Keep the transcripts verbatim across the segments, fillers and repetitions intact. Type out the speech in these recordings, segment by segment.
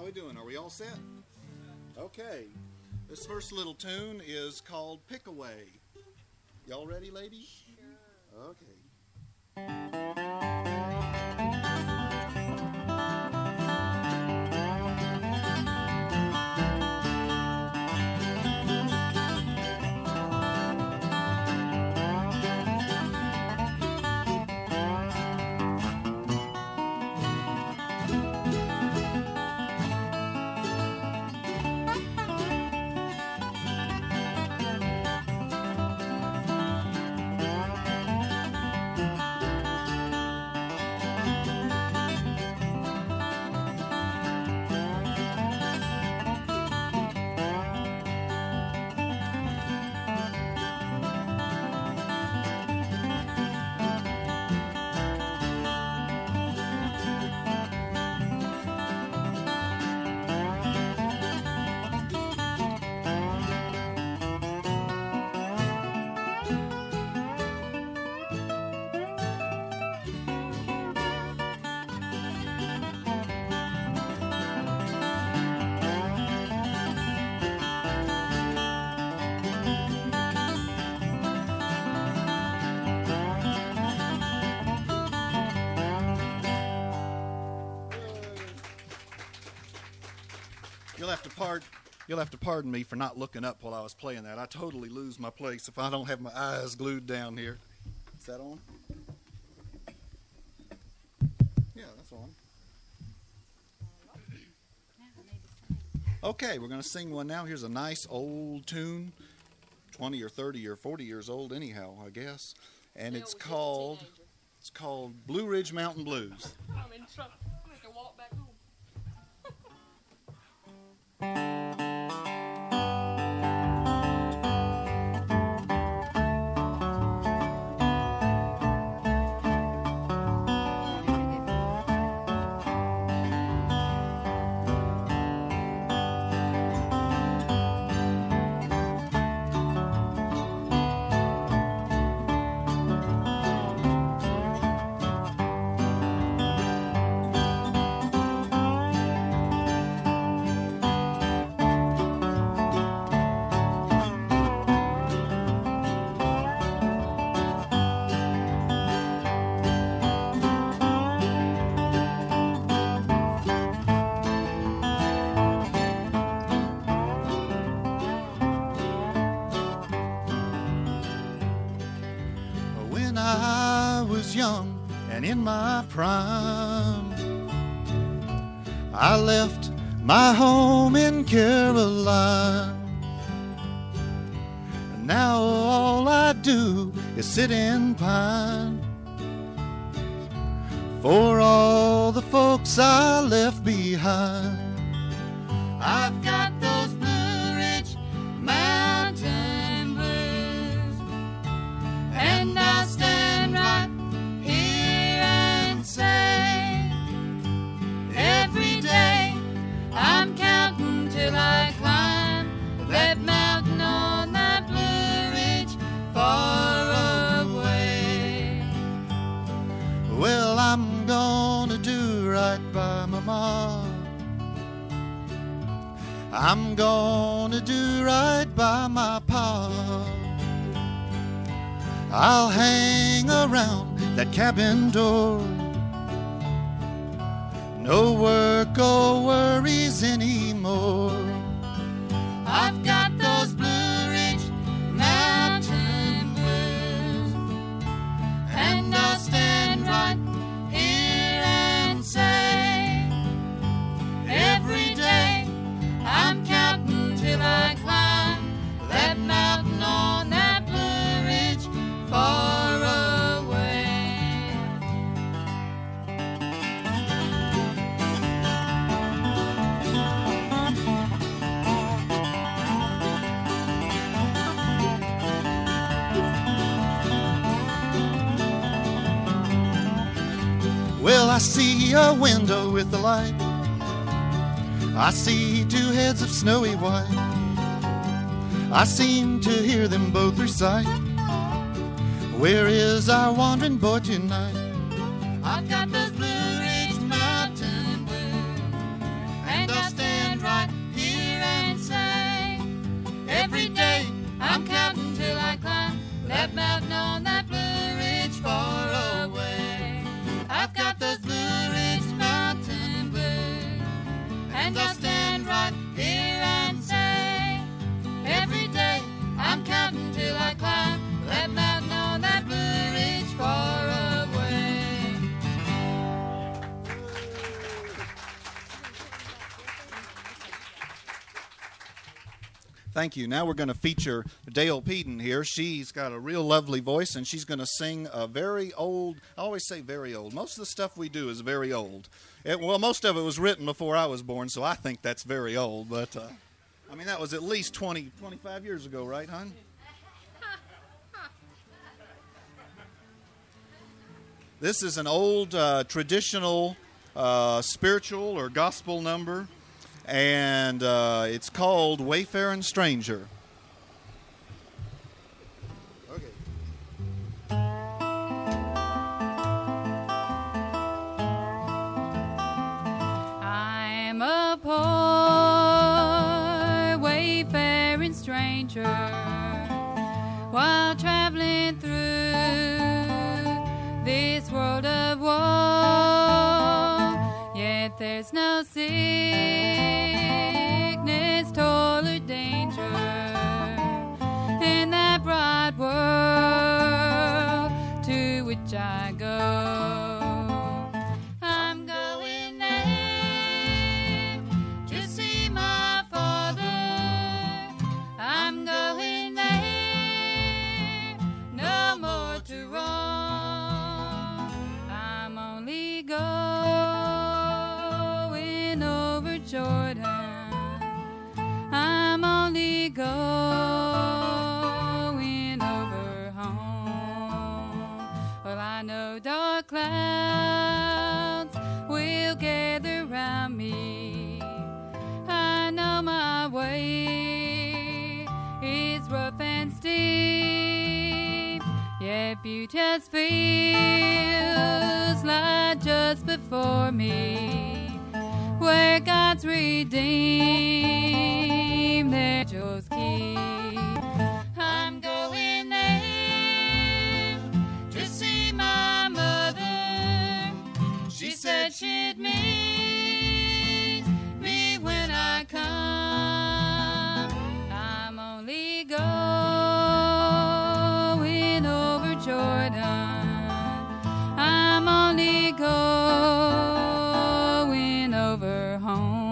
we doing? Are we all set? Okay. This first little tune is called Pick Away. Y'all ready, ladies? Sure. Okay. You'll have to pardon, you'll have to pardon me for not looking up while I was playing that. I totally lose my place if I don't have my eyes glued down here. Is that on? Yeah, that's on. Okay, we're going to sing one now. Here's a nice old tune, twenty or thirty or forty years old anyhow, I guess. And it's called it's called Blue Ridge Mountain Blues. I'm in trouble. I'm going to walk back home. Young and in my prime, I left my home in Caroline, and now all I do is sit and pine for all the folks I left behind. I've got those Blue Ridge Mountain Blues, and I stand right say every day I'm counting till I climb that mountain on that Blue Ridge far away. Well, I'm gonna do right by my mom. I'm gonna do right by my pa. I'll hang around that cabin door. No work or worries anymore. I've got those Blue Ridge Mountain Blues, and I'll stand right here and say every day I'm counting till I climb that mountain on that Blue Ridge far away. Well, I see a window with the light. I see two heads of snowy white. I seem to hear them both recite, where is our wandering boy tonight? I've got those Blue Ridge Mountain Blues, and I'll stay Thank you. Now we're going to feature Dale Peden here. She's got a real lovely voice, and she's going to sing a very old, I always say very old. Most of the stuff we do is very old. It, well, most of it was written before I was born, so I think that's very old. But, uh, I mean, that was at least twenty, twenty-five years ago, right, hon? This is an old uh, traditional uh, spiritual or gospel number. And uh, it's called Wayfaring Stranger. Okay. I'm a poor wayfaring stranger while traveling through this world of woe. Yet there's no sickness, toil, or danger in that broad world to which I go. I'm going there to see my Father. I'm going there, no more to roam. I'm only going over Jordan. I'm only going over home. Well, I know dark clouds will gather round me. I know my way is rough and steep, yet beauteous fields lie just before me, where God's redeemed their angels keep. I'm going there to see my mother. She said she'd meet me when I come. I'm only going over Jordan. I'm only going over home.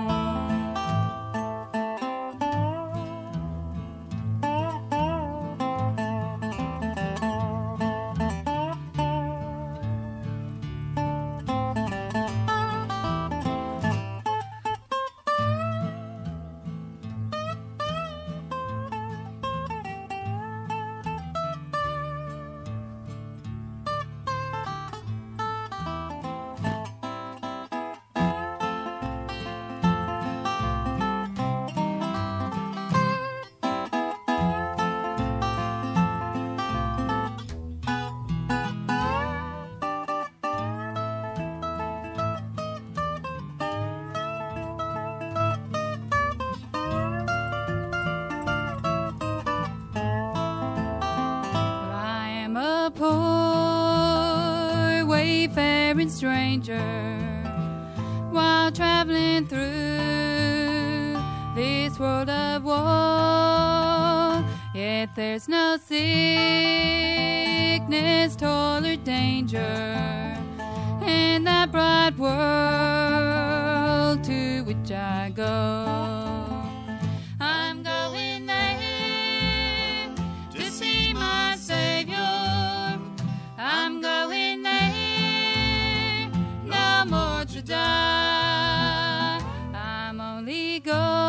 Stranger while traveling through this world of woe, yet there's no sickness, toil, or danger in that broad world to which I go. I'm going there to see my Savior. I'm going there no more to die. I'm only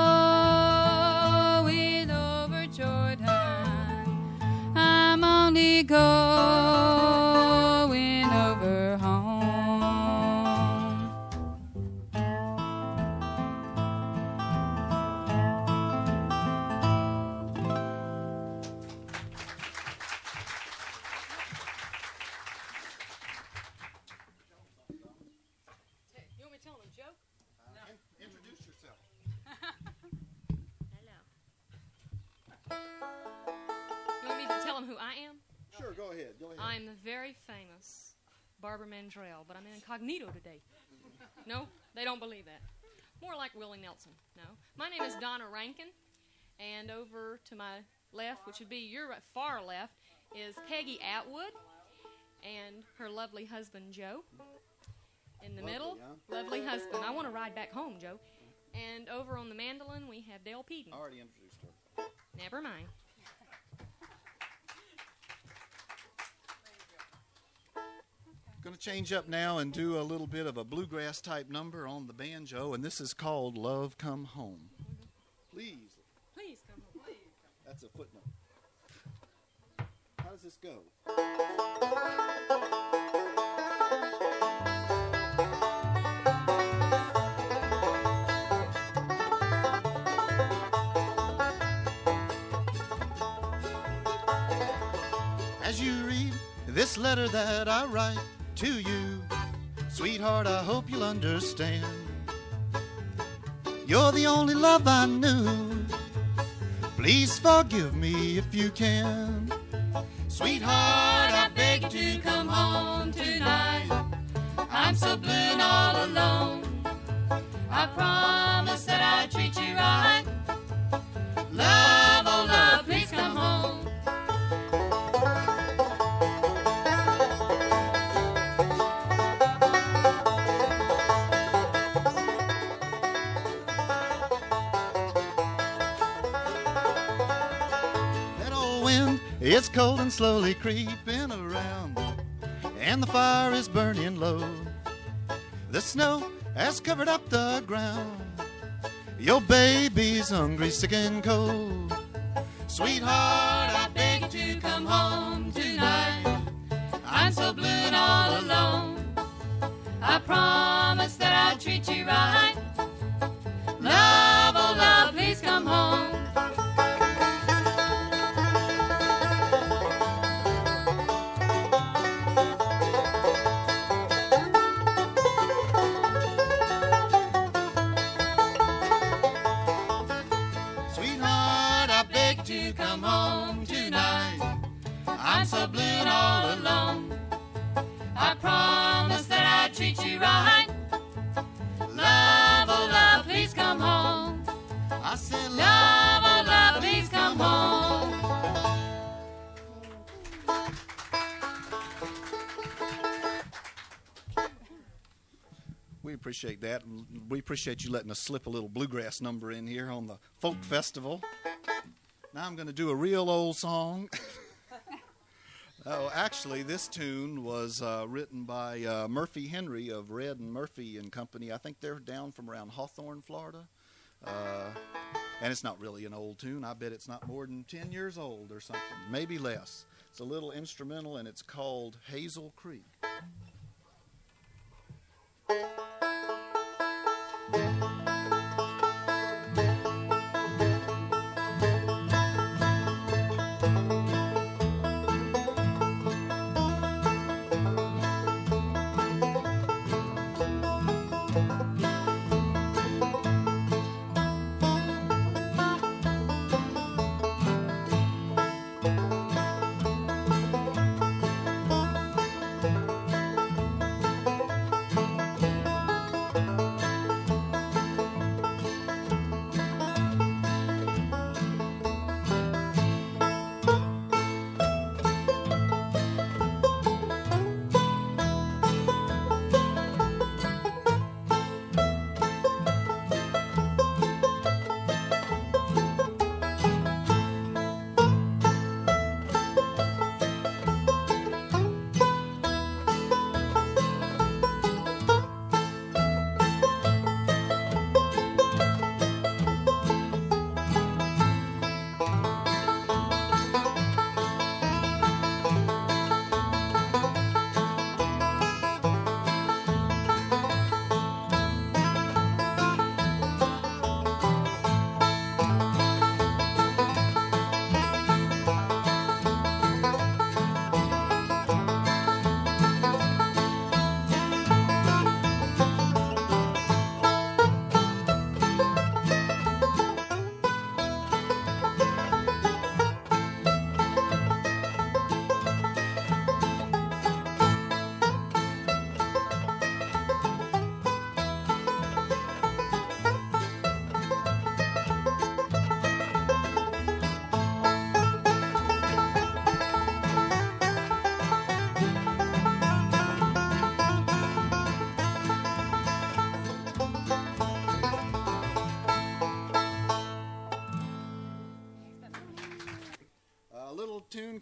going over Jordan. I'm only going over home. You want me to tell him a joke? Uh, in- introduce yourself. Hello. You want me to tell him who I am? Sure, go ahead. Go ahead. I'm the very famous Barbara Mandrell, but I'm incognito today. No, they don't believe that. More like Willie Nelson. No. My name is Donna Rankin, and over to my left, which would be your far left, is Peggy Atwood and her lovely husband, Joe. In the Lovely, middle, huh? lovely husband. I want to ride back home, Joe. And over on the mandolin, we have Dale Peden. I already introduced her. Never mind. Going to change up now and do a little bit of a bluegrass type number on the banjo, and this is called Love Come Home. Please. Please come home. Please. That's a footnote. How does this go? As you read this letter that I write to you, sweetheart, I hope you'll understand. You're the only love I knew. Please forgive me if you can. Sweetheart, I beg to come home tonight. I'm so blue and all alone. I promise that I'll treat you right. Love, oh love, please come home. It's cold and slowly creeping around, and the fire is burning low. The snow has covered up the ground. Your baby's hungry, sick and cold. Sweetheart, I beg to come home tonight. I'm so blue and all alone. I promise that I'll treat you right. Love, oh love, please come home. Come home tonight. I'm so blue and all alone. I promise that I'll treat you right. Love, oh love, please come home. I said, love, oh love, please come home. We appreciate that. We appreciate you letting us slip a little bluegrass number in here on the folk festival. Now I'm going to do a real old song. Oh, actually, this tune was uh, written by uh, Murphy Henry of Red and Murphy and Company. I think they're down from around Hawthorne, Florida. Uh, and it's not really an old tune. I bet it's not more than ten years old or something, maybe less. It's a little instrumental, and it's called Hazel Creek.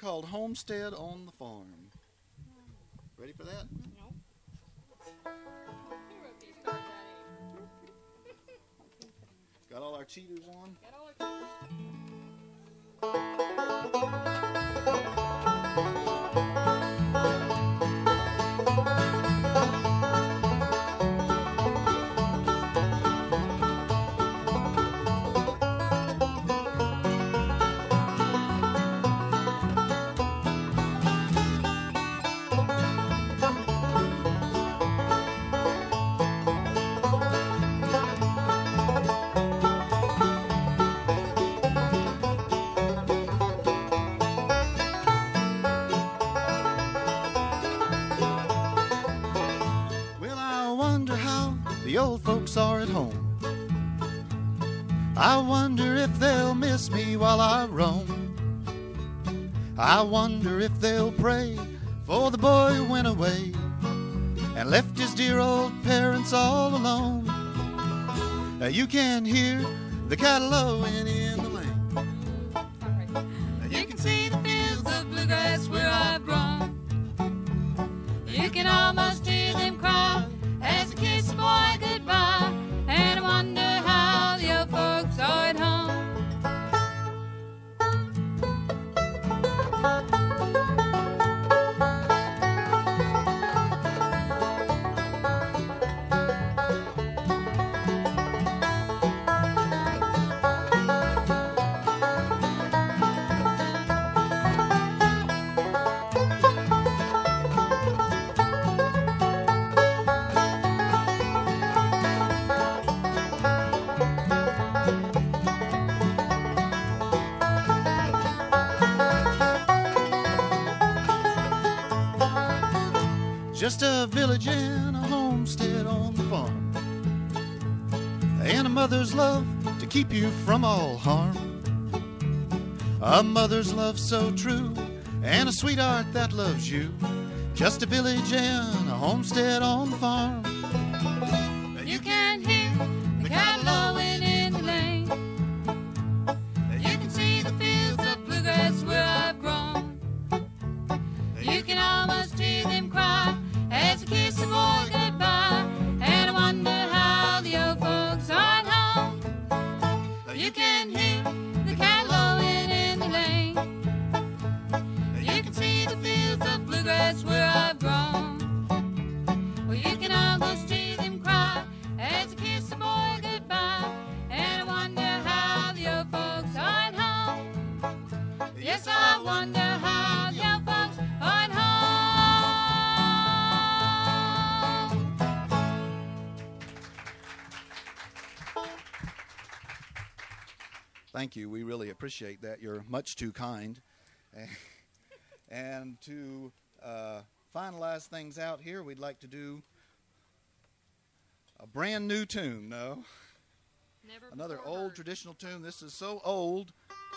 called Homestead on the Farm. Ready for that? No. Who wrote these cards out? Got all our cheaters on? Got all our the old folks are at home. I wonder if they'll miss me while I roam. I wonder if they'll pray for the boy who went away and left his dear old parents all alone. Uh, you can hear the cattle lowing in the lane. Uh, you can see the fields of bluegrass where I've grown. You can almost hear them cry as they kiss the boy goodbye, and I wonder how the old folks are at home. Just a village and a homestead on the farm, and a mother's love to keep you from all harm. A mother's love so true, and a sweetheart that loves you. Just a village and a homestead on the farm. You can hear the cattle lowing in the lane. You can see the fields of bluegrass where I've grown. You can almost hear them cry as they kiss the boy goodbye, and I wonder how the old folks are at home. You can hear the cattle lowing in the lane. You can see the fields of bluegrass where I've grown. Well, you can almost hear them cry as they kiss the boy goodbye, and I wonder how the old folks are at home. Yes, I wonder how the old folks are at home. Thank you. We really appreciate that. You're much too kind. And to uh, finalize things out here, we'd like to do a brand new tune. No? Never Another before old heard. traditional tune. This is so old.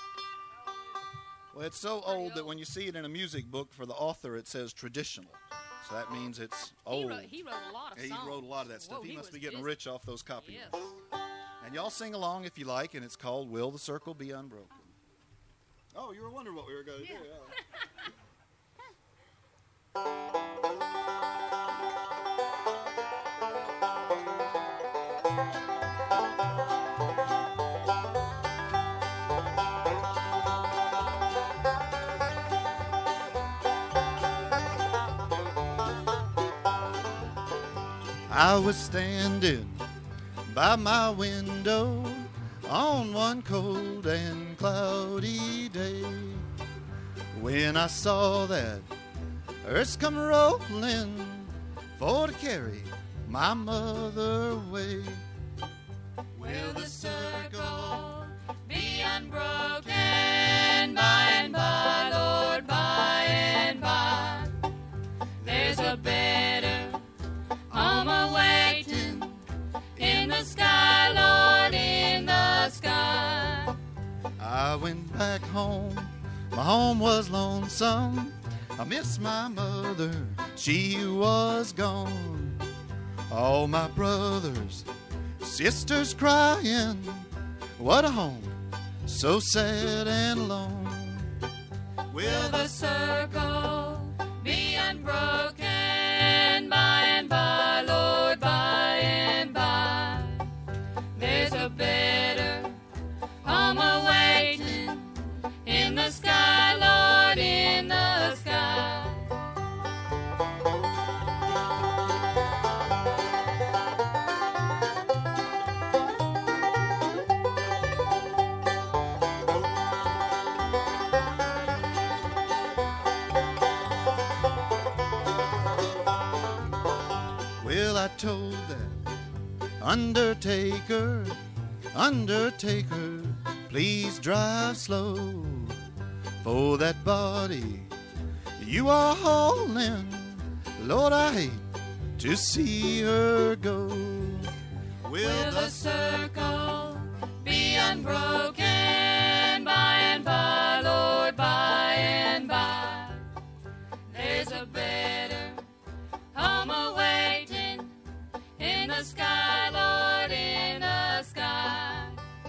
Well, it's so old that when you see it in a music book for the author, it says traditional. So that means it's old. He wrote, he wrote a lot of Yeah, songs. he wrote a lot of that stuff. Whoa, he, he must was be getting busy. rich off those copy Yes. books. And y'all sing along if you like, and it's called Will the Circle Be Unbroken? Oh, you were wondering what we were going to Yeah. do. Yeah. I was standing by my window on one cold and cloudy day when I saw that earth come rolling for to carry my mother away. Will the circle be unbroken by and by, Lord, by and by? There's a better home awaiting in the sky, Lord, in the sky. I went back home, my home was lonesome. I miss my mother, she was gone. All my brothers, sisters crying, what a home, so sad and alone. Will the circle be unbroken by and by, Lord, by and by? There's a better home awaiting in the sky, Lord, in the sky. Well, I told that undertaker, undertaker, please drive slow, for that body you are hauling, Lord, I hate to see her go. Will the circle be unbroken by and by, Lord, by and by? There's a better home awaiting in the sky, Lord, in the sky.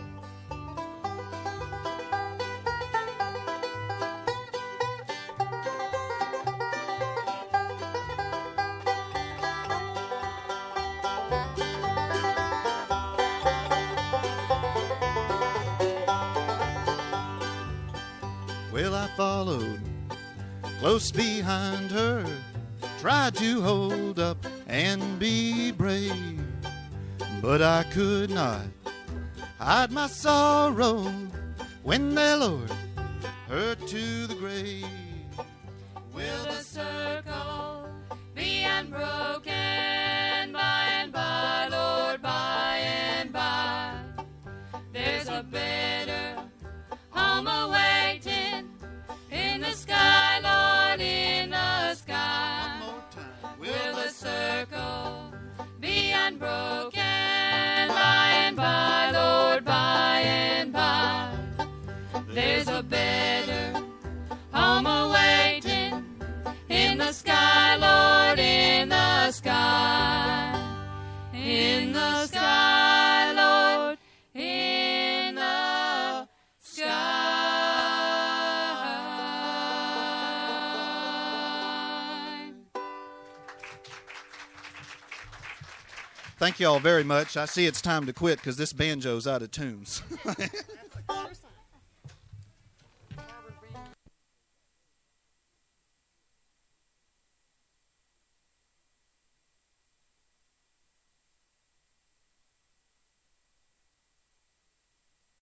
Well, I followed close behind her, tried to hold up and be brave, but I could not hide my sorrow when they lowered her to the grave. Will the circle be unbroken by and by, Lord, by and by? There's a better home awaiting in the sky, Lord, in the sky. One more time. Will the circle be unbroken by and by, Lord, by and by? There's a better home awaiting in the sky, Lord, in the sky. In the sky, Lord, in the sky. Thank you all very much. I see it's time to quit because this banjo's out of tunes. That's a sure sign.